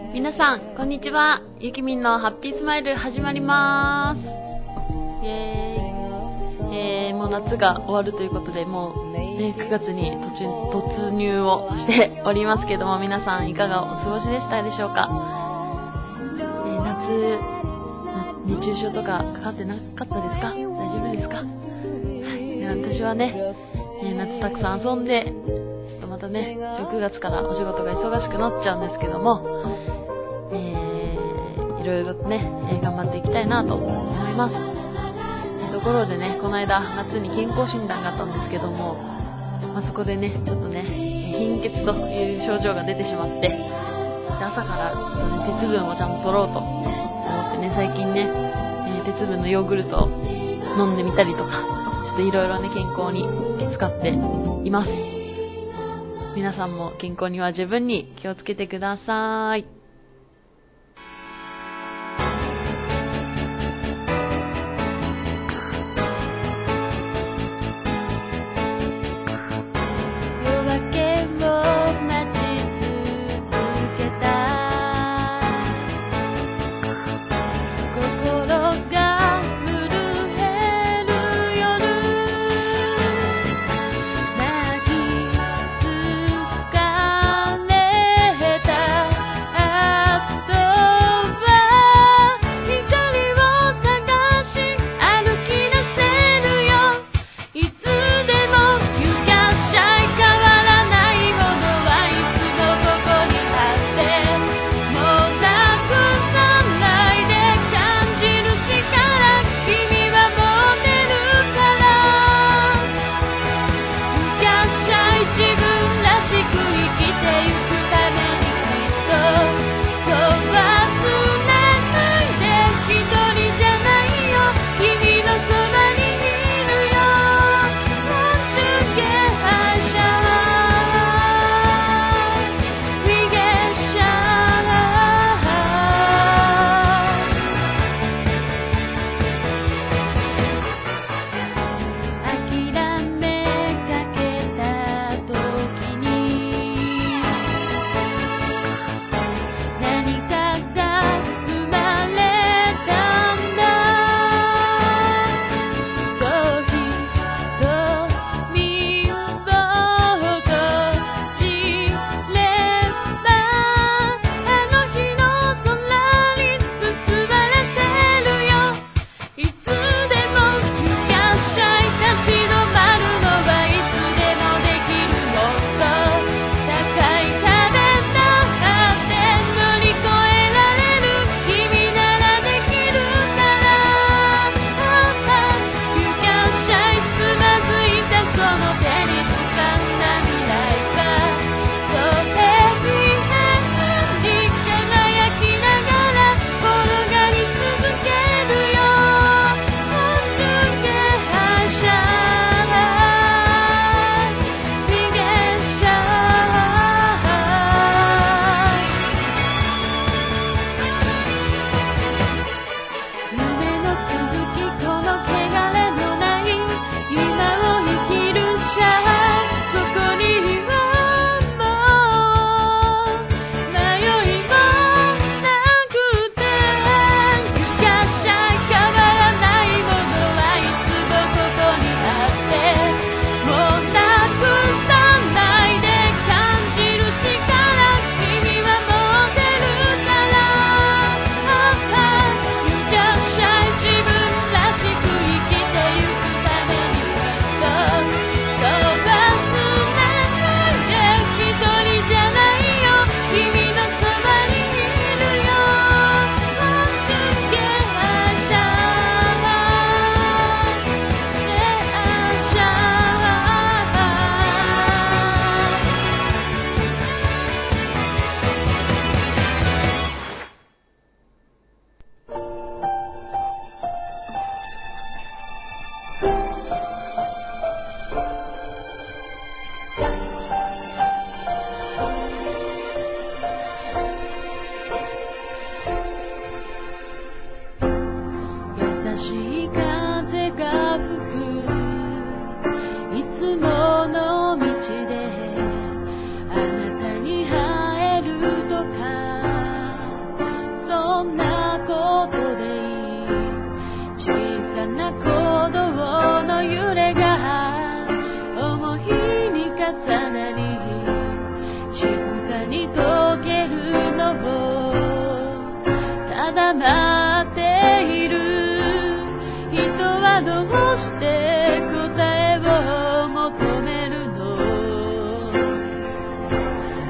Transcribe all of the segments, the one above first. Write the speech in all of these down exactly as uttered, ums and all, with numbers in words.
皆さんこんにちは。ゆきみんのハッピースマイル始まります。イエーイ、えー、もう夏が終わるということで、もう、ね、くがつに突入をしておりますけども、皆さんいかがお過ごしでしたでしょうか。えー、夏熱中症とかかかってなかったですか？大丈夫ですか？はい、私はね、えー、夏たくさん遊んで、ちょっとまたね、くがつからお仕事が忙しくなっちゃうんですけども、えー、いろいろね、えー、頑張っていきたいなと思います。ところでね、この間夏に健康診断があったんですけども、まあ、そこでね、ちょっとね、貧血という症状が出てしまって、で朝からちょっとね、鉄分をちゃんと取ろうと思ってね、最近ね、えー、鉄分のヨーグルトを飲んでみたりとか、ちょっといろいろね、健康に使っています。皆さんも健康には十分に気をつけてください。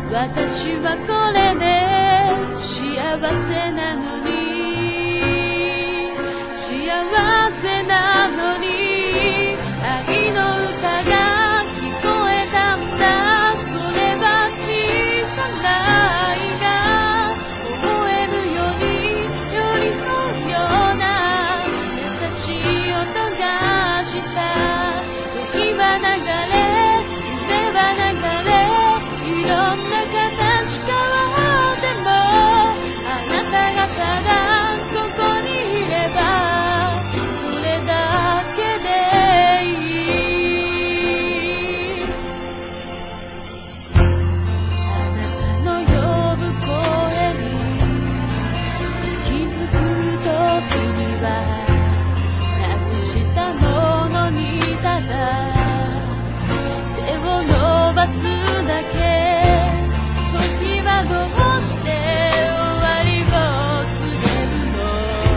私はこれで幸せなのに、幸せなのに、愛の歌が聞こえたんだ。それは小さな愛が思えるように寄り添うような優しい音がした。時は流れ、夢は流れ、いろんな形変わっても、あなたがただここにいれば、それだけでいい。あなたの呼ぶ声に気づくときには、なくしたものにただ手を伸ばすだけ。時はどうして終わりを告げるの。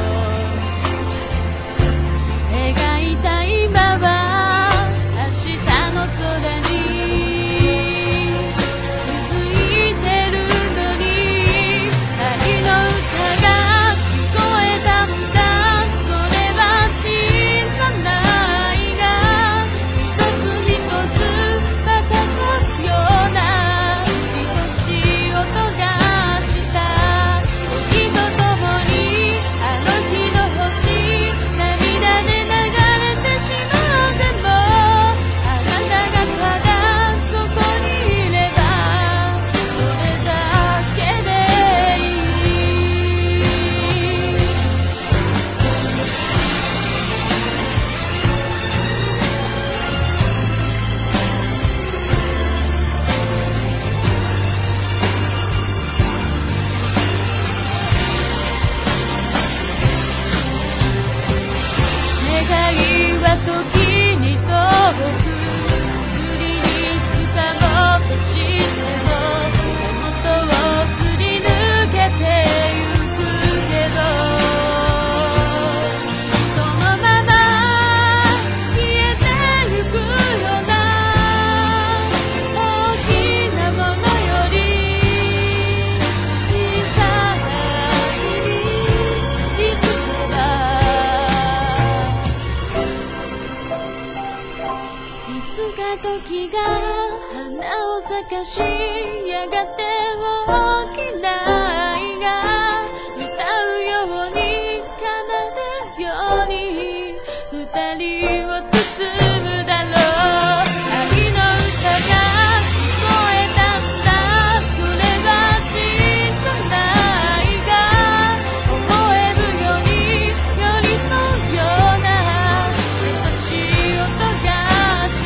描いた今は明日の空に続いてるのに、愛の歌が聞こえたんだ。それは小さな愛が一つ一つまた咲くような愛しい音がした。時とともにあの日の星、涙で流れてしまっても、あなたがただここにいれば、それだけでいい。願いは時に遠く、無理に掴もうとしても、手元をすり抜けてゆくけど、そのまま消えてゆくような大きなものより小さな愛に気づけば、いつか時が花を咲かし、やがて大きな愛が歌うように奏でるように二人を包むだろう。愛の歌が聞こえたんだ。それは小さな愛が思えるように寄り添うような優しい音がした。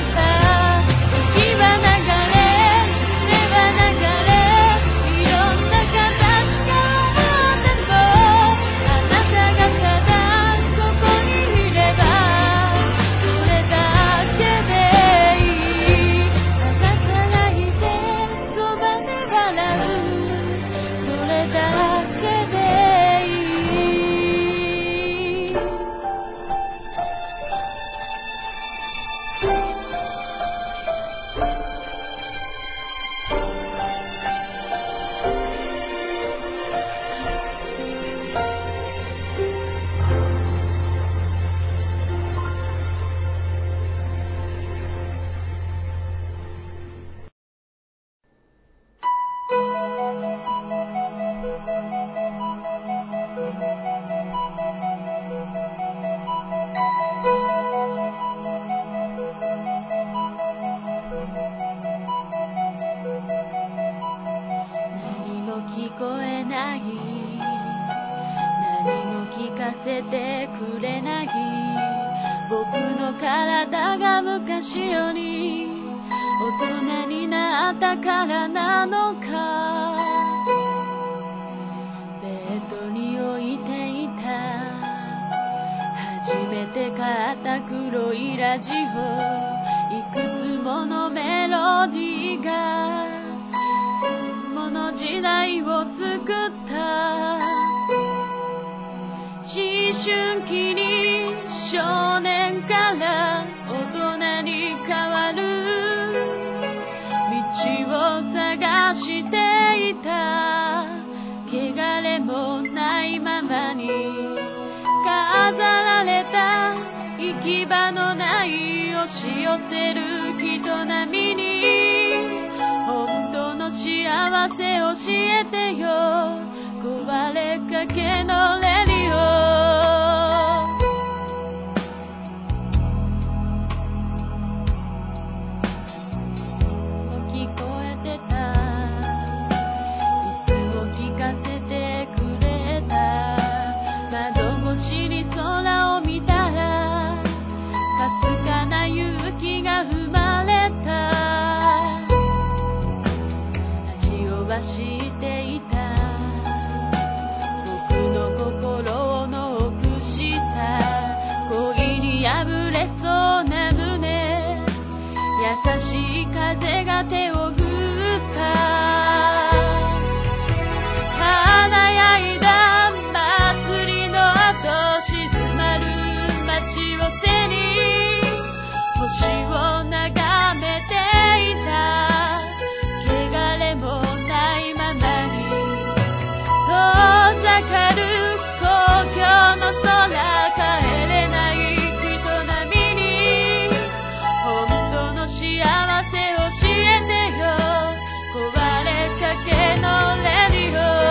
時は流れ、夢は流れ、いろんな形変わっても、あなたがただここにいれば、それだけでいい。あなたがいてそばで笑う、それだけでいい。何も聞こえない、何も聞かせてくれない、僕の体が昔より大人になったからなのか。ベッドに置いていた初めて買った黒いラジオ、いくつものメロディーがこの時代を作った。思春期に少年から大人に変わる道を探してき場のない押し寄せる人並みに本当の幸せ教えてよ壊れかけのレディオ聞こえてたいつも聞かせてくれた窓越しに空を見たらかすかな勇気が生まれた味をはしていた僕の心の奥下恋に破れそうな胸優しい風が手を振った華やいだ祭りの後静まる街を背に星を眺めていた汚れもないままに遠ざかる公共の空帰れない人並みに本当の幸せ教えてよ壊れかけのレディオ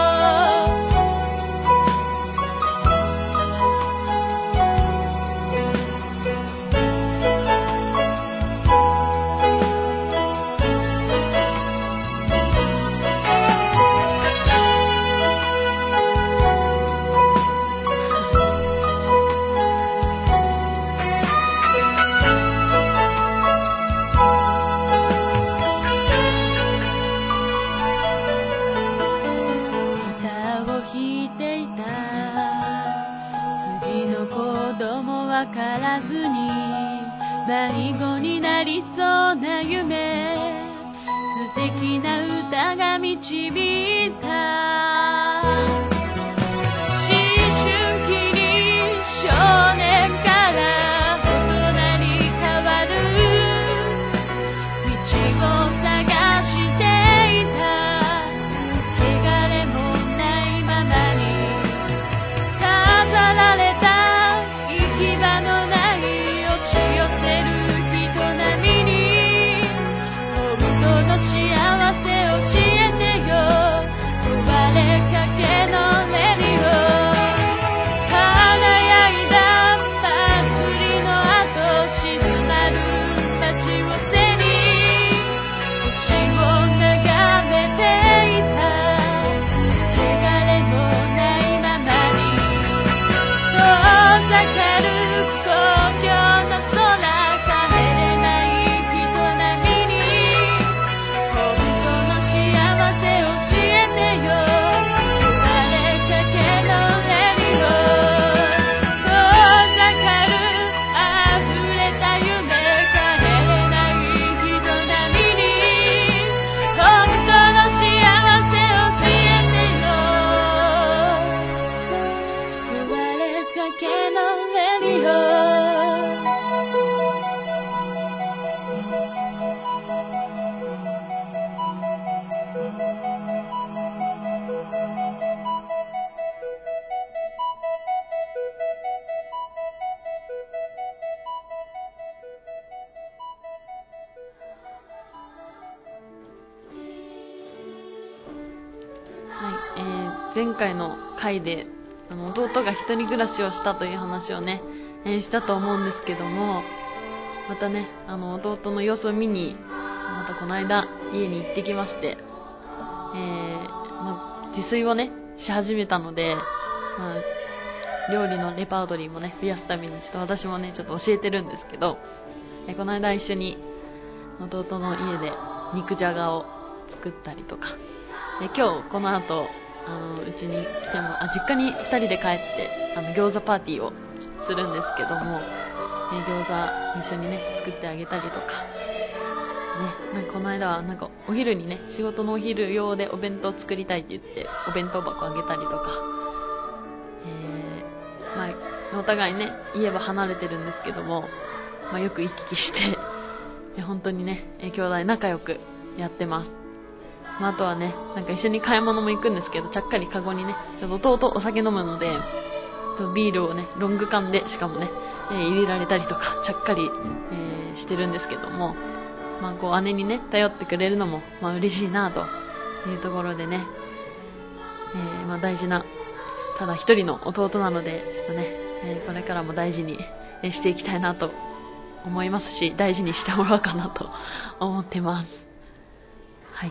歌を弾いていた次の子供わからずに迷子になりそうな夢素敵な歌が導いた思春期に少年から大人に変わる道を探していた汚れもないままに飾られた行き場のない押し寄せる人並みに本当の幸せ教えてよ壊れかけのレディオ輝いた祭りの後静まる街を背に星を眺めていた汚れもないままに遠ざかる公共の空帰れない人並みに本当の幸せ教えてよ壊れかけのレディオ遠ざかる溢れた夢帰れない人並みに本当の幸せ教えてよ壊れかけのレディオはい、えー前回の回であの弟が一人暮らしをしたという話をね、えーしたと思うんですけどもまたねあの弟の様子を見にまたこの間家に行ってきまして、えーまあ、自炊をねし始めたので、まあ、料理のレパートリーもね増やすためにちょっと私もねちょっと教えてるんですけど、えーこの間一緒に弟の家で肉じゃがを作ったりとかで今日この後あのうちに来てもあ実家にふたりで帰ってあの餃子パーティーをするんですけども、え餃子一緒にね作ってあげたりとか、ね、なんかこの間はなんかお昼にね仕事のお昼用でお弁当作りたいって言ってお弁当箱あげたりとか、えーまあ、お互いね家は離れてるんですけども、まあ、よく行き来して本当にね兄弟仲良くやってます。まあ、あとはねなんか一緒に買い物も行くんですけどちゃっかりカゴにねちょっと弟お酒飲むのでとビールをね、ロング缶でしかもね、えー、入れられたりとか、ちゃっかり、えー、してるんですけども、まあ、こう姉にね、頼ってくれるのも、まあ、嬉しいなというところでね、えー、まあ、大事な、ただ一人の弟なので、ちょっとね、えー、これからも大事にしていきたいなと思いますし、大事にしてもらおうかなと思ってます。はい。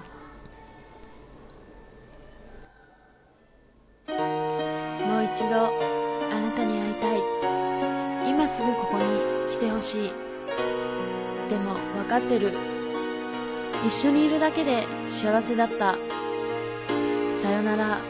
もう一度あなたに会いたい。今すぐここに来てほしい。でも分かってる。一緒にいるだけで幸せだった。さよなら。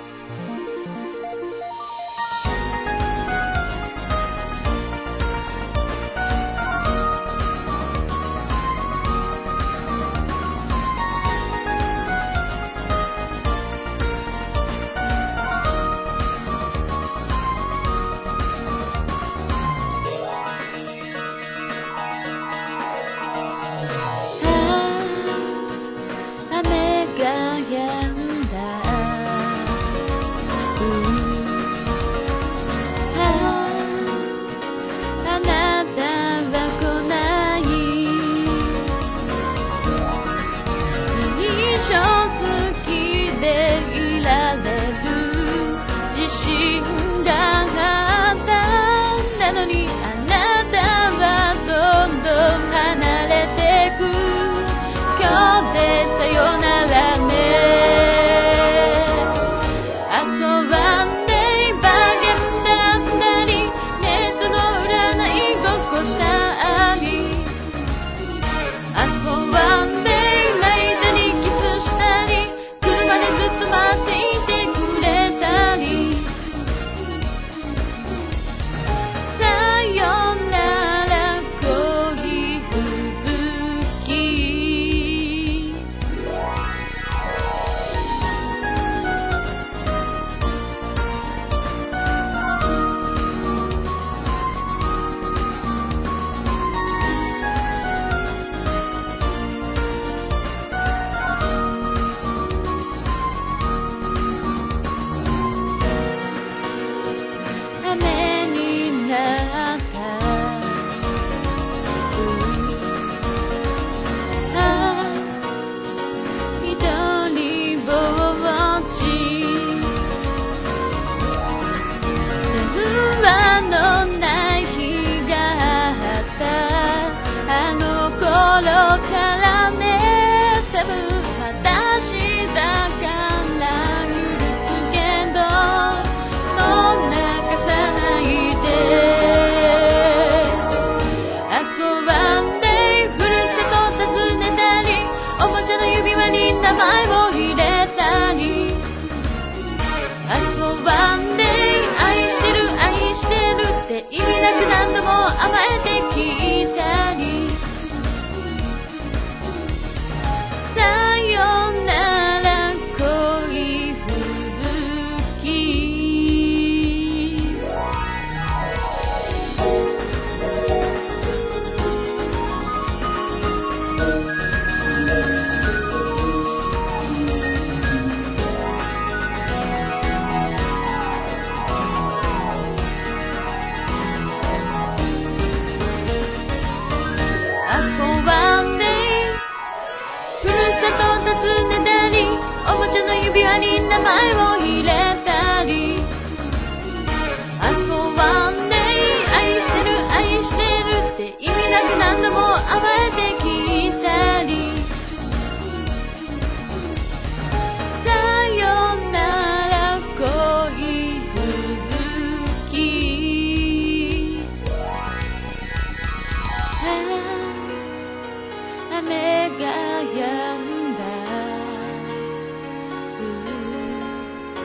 「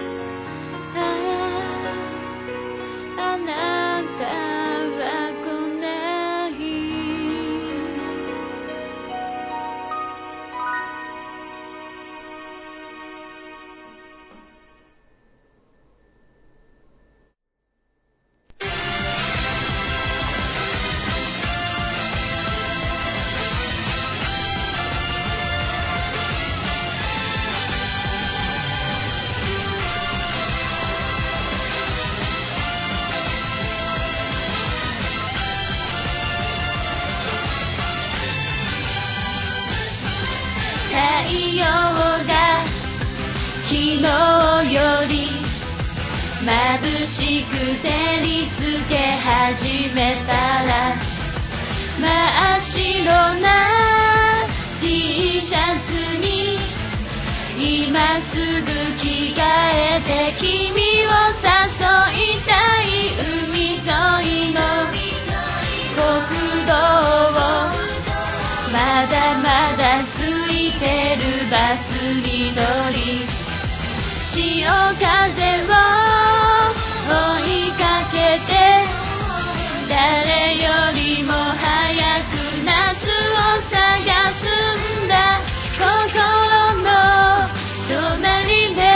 昨日より眩しく照りつけ始めたら真っ白な T シャツに今すぐ着替えて君を誘いたい海沿いの国道をまだまだ空いてるバスに乗り潮風を追いかけて誰よりも早く夏を探すんだ心の隣で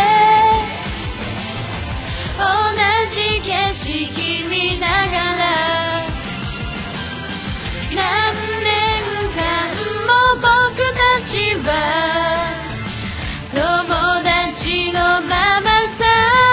同じ景色見ながら何年間も僕たちは友達のままさ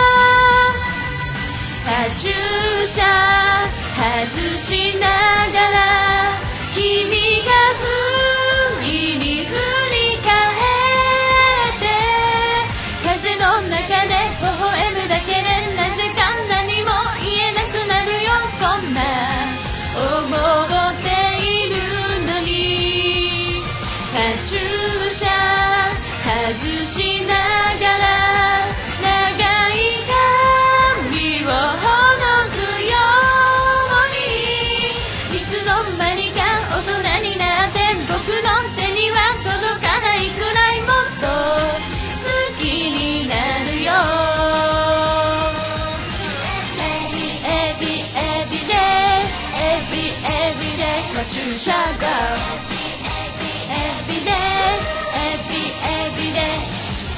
カチューシャ外しながら君が不意に振り返って風の中で微笑むだけでなぜか何も言えなくなるよこんな思っているのにカチューシャ外しながら長い髪をほどくようにいつの間にか大人になって僕の手には届かないくらいもっと好きになるよ Every every day Every every day カチューシャが Every day Every every day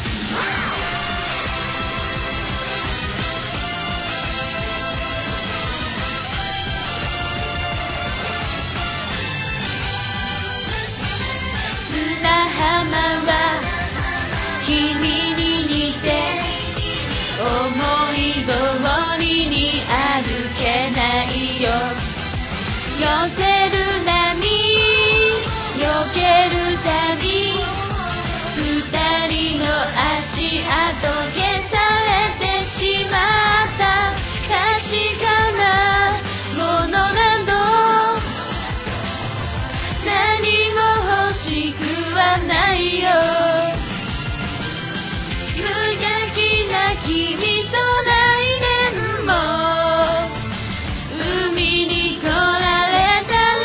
砂浜は君に似て思い通りに歩けないよ寄せる波避けるたび二人の足跡消されてしまった確かなものなど何も欲しくはないよ無邪気な君と来年も海に来られたら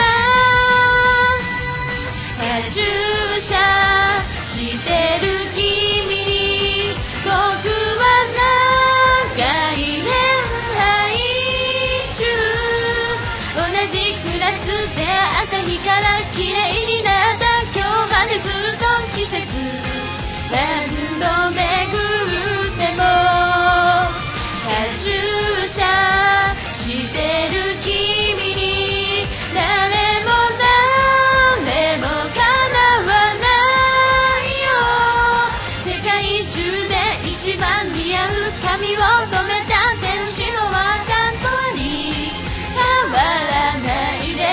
カチューシャしてる君に僕は長い恋愛中同じクラスで朝日から綺麗になった今日までずっと季節何度巡ってもカチューシャしてる君に誰も誰もかなわないよ世界中で一番似合う髪を染めた天使の輪関東に変わらないで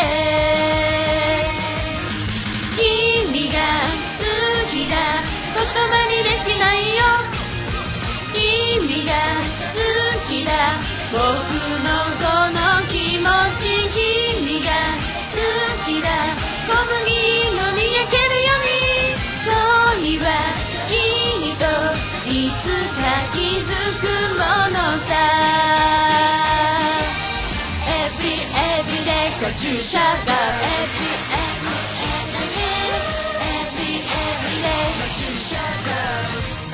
君が好きだ言葉にできないよ君が好きだ僕のこの気持ち君が好きだ小麦のに焼けるように恋はきっといつか気づくものさ Every every day カチューシャが Every every day Every every day カチューシャが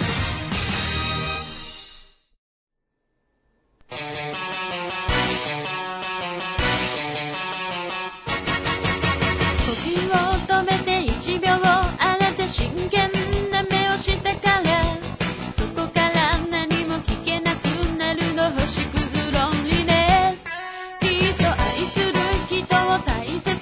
呼吸を止めて一秒荒れて真剣な目をしたからそこから何も聞けなくなるの星屑ロンリネスきっと愛する人を大切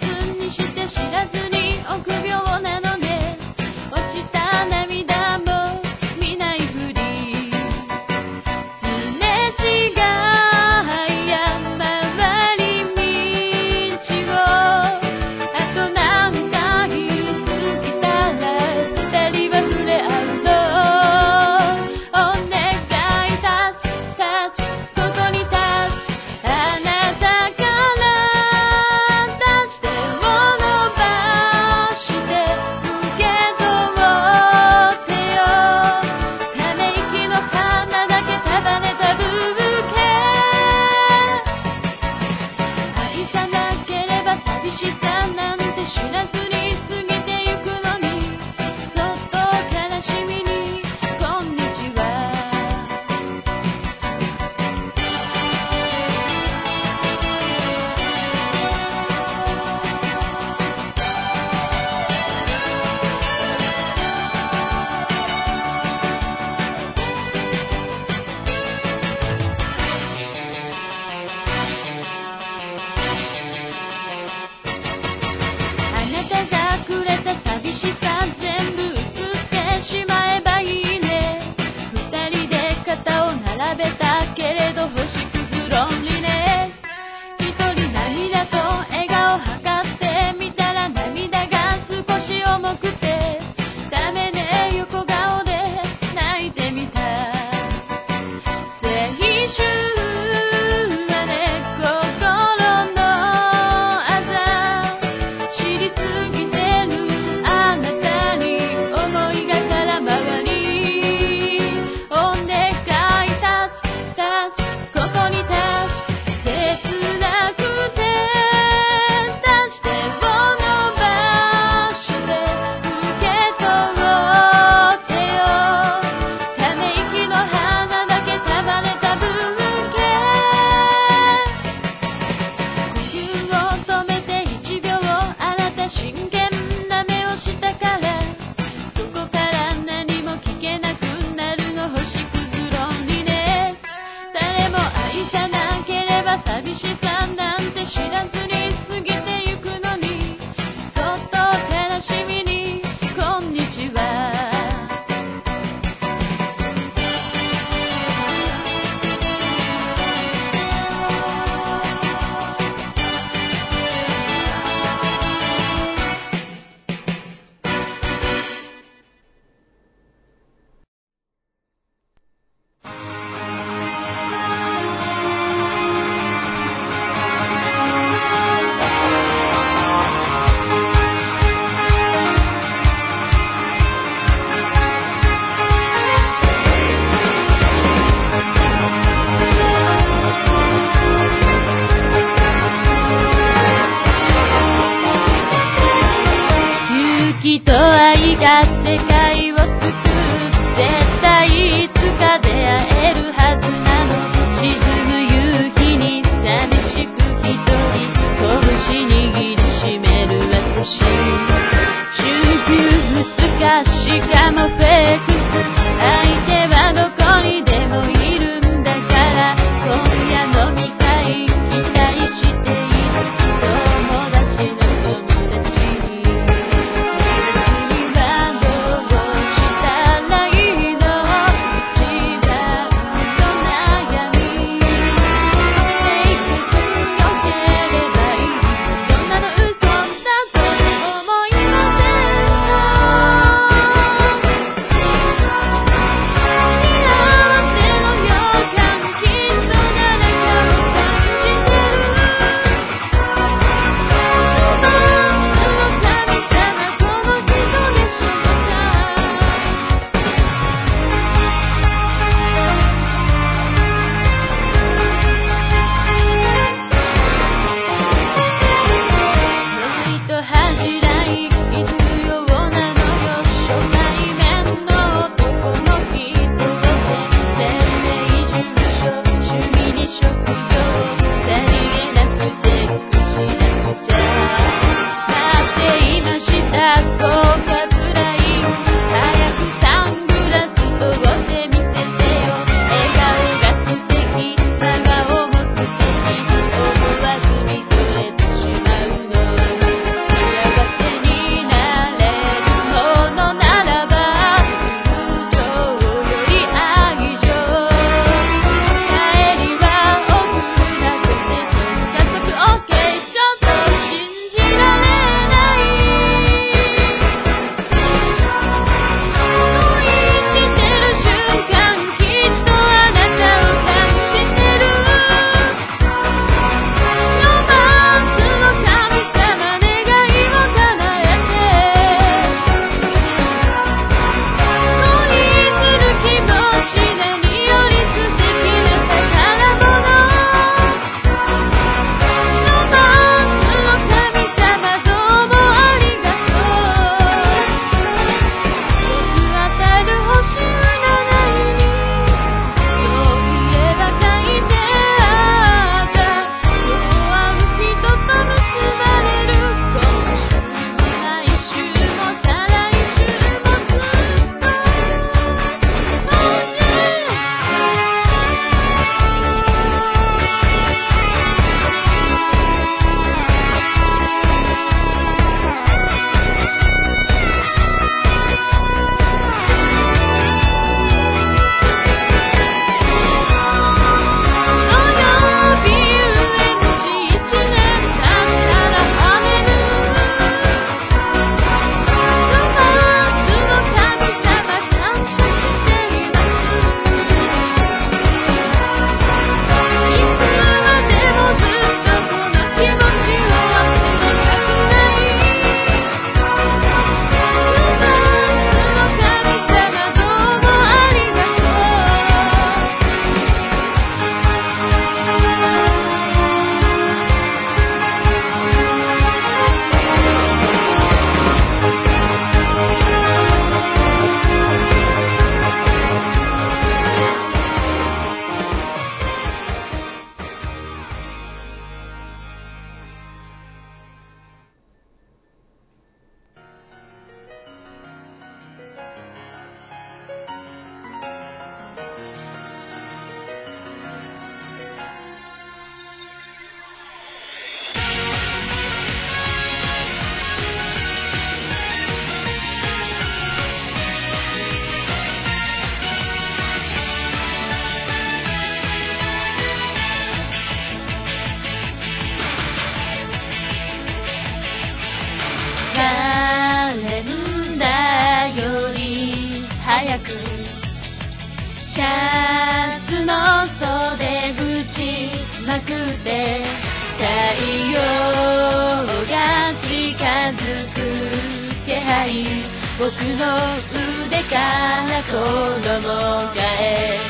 僕の腕から子供がえ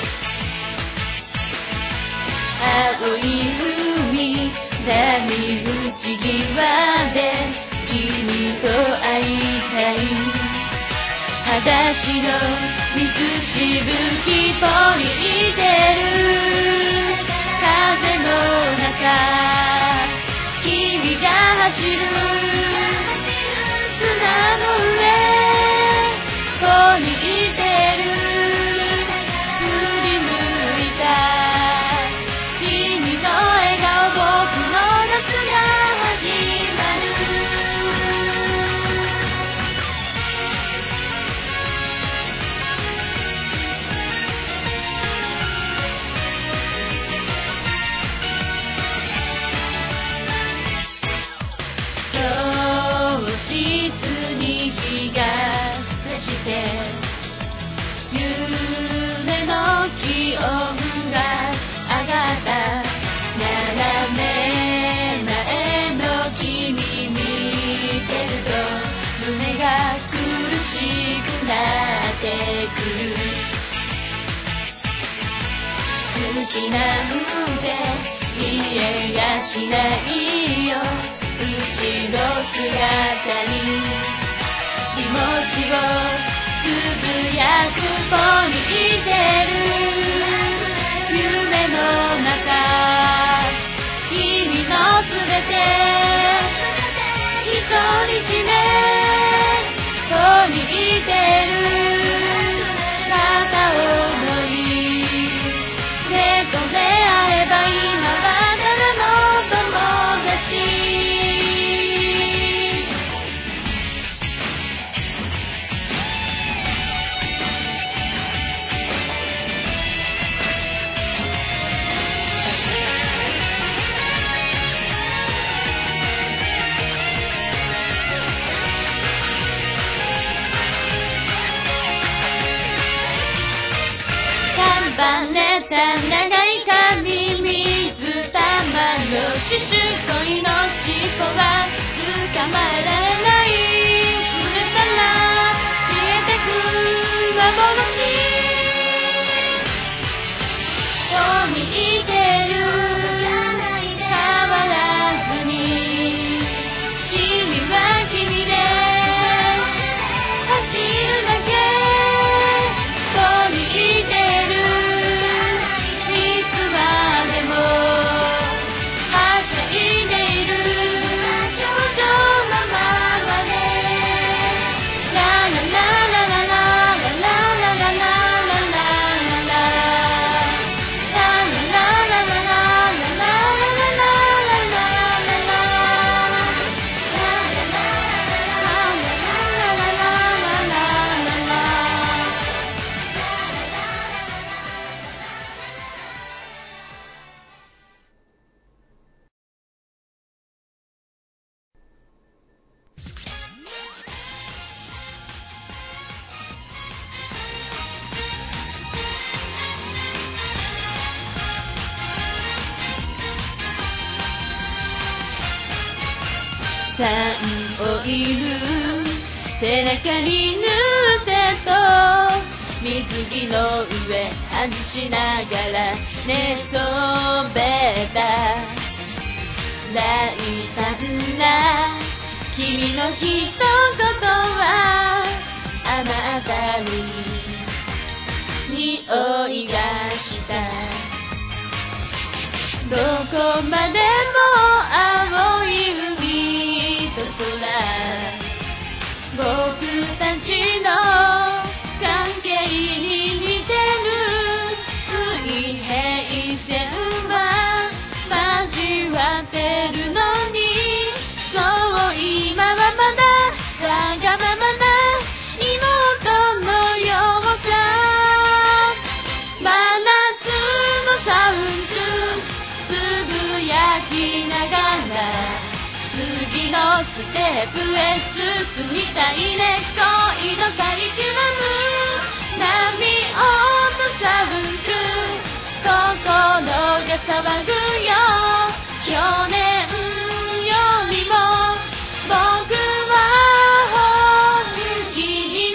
青い海波打ち際で君と会いたい裸足の水しぶきぽいてる風の中君が走る砂の上ここにいてる振り向いた君の笑顔僕の夏が始まる教室に日が差して夢の気温が上がった斜め前の君見てると胸が苦しくなってくる好きなんて言えやしないよ後ろ姿に気持ちをつぶやく子にいてる夢の中君のすべて独り占め子にいてる片思い猫であれば今はただの友達束ねた長い髪水玉のシュシュ恋の尻尾は捕まえられない触れたら消えてく幻ここにいてる変わらずに君は君で走るだけここにいてるサンオイル背中に塗ってと水着の上外しながら寝そべった大胆な君の一言は雨当たり匂いがしたどこまでも青い海と空僕たちの関係に似てる水平線は交わってるのにそう今はまだわがままな妹のようさ真夏のサウンズつぶやきながら次のステップへ進みたいね恋のカリキュラム波音サウンズ心が騒ぐよ去年よりも僕は本気に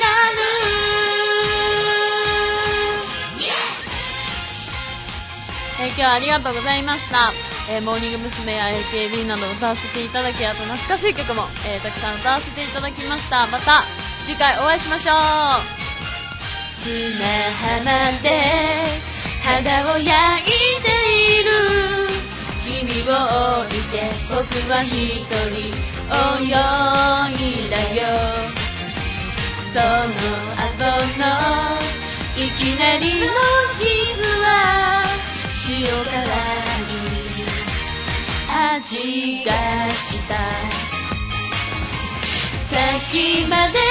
えー、今日はありがとうございました。えー、モーニング娘。や エーケービー など歌わせていただき、あと懐かしい曲も、えー、たくさん歌わせていただきました。また次回お会いしましょう。砂浜で肌を焼いている君を置いて僕は一人泳いだよ。その後のいきなりの傷は塩辛い味がした。さっきまで